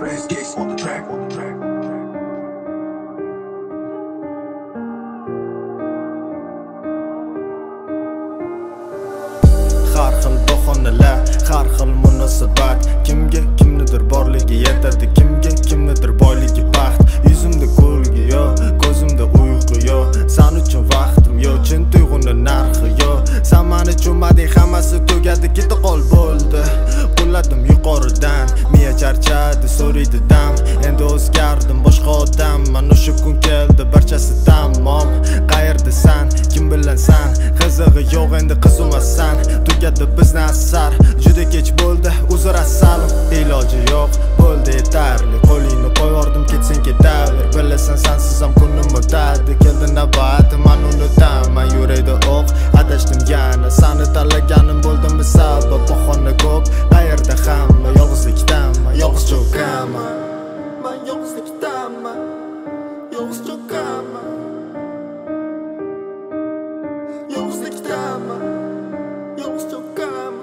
Express case on the track, on the track. Har xil bahonalar, har xil munosabat. Kimga kimnidir borligi yetadi, kimga kimnidir boyligi baxt. Yuzimda kulgi yo'q, ko'zimda uyqu yo'q. Sen uchun vaqtim yo'q, chin tuyg'uni narxi yo'q. Sen meni cho'mading, hammasi tugadi, keta qol bo'ldi. Qo'lladim yuqoridan, miya charchadi, so'raydi dam. Endi o'zgardim, boshqa odam. Mana o'sha kun keldi, barchasi tamom. Qayerdasan, kim bilan san? Qizig'i yo'q, endi qizumasan. Tugadi bizni asar, juda kech bo'ldi, uzr assalom. Iloji yo'q, bo'ldi yetarli. Qo'lingni qo'yordim, ketsang ketaver. Bilasan, sensiz ham kunim o'tadi. Keldi navbati, men unutaman. Yurakda o'q, adashdim yana. Seni tanlaganim bo'ldimmi sabab? Bahona ko'p, qayerda hamma. Yolg'izlikdaman, yolg'iz cho'kaman. Men yolg'izlikdaman, yolg'iz cho'kaman. Yolg'izlikdaman, yolg'iz cho'kaman.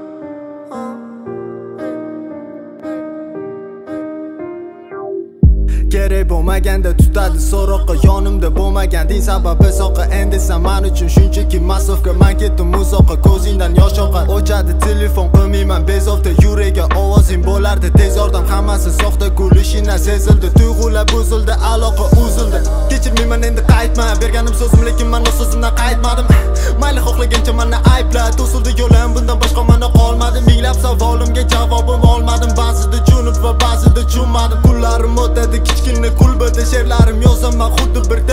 Kerak bo'lmaganda tutadi so'roqqa, yonimda bo'lmaganding sababi soqqa. Endi sen men uchun shunchaki masofga, men ketdim uzoqqa, ko'zingdan yosh oqar. O'chadi telefon, qilmayman bezovta, yuragga ovozing bo'lardi tez yordam. Hammasi soxta, kulishingdan sezildi, tuyg'ular buzildi, aloqa uzildi. Kechirmayman endi qaytma, berganim so'zim, lekin men o'z so'zimdan qaytmadim. Mayli xohlagancha meni aybla, to'sildi yo'lim, bundan boshqa mana qolmadi. Minglab savolimga javobim olmadim, ba'zida tushunib va ba'zida tushunmadim. Kunlarim o'tadi, kichkina kulbada she'rlarim yozaman, xuddi bir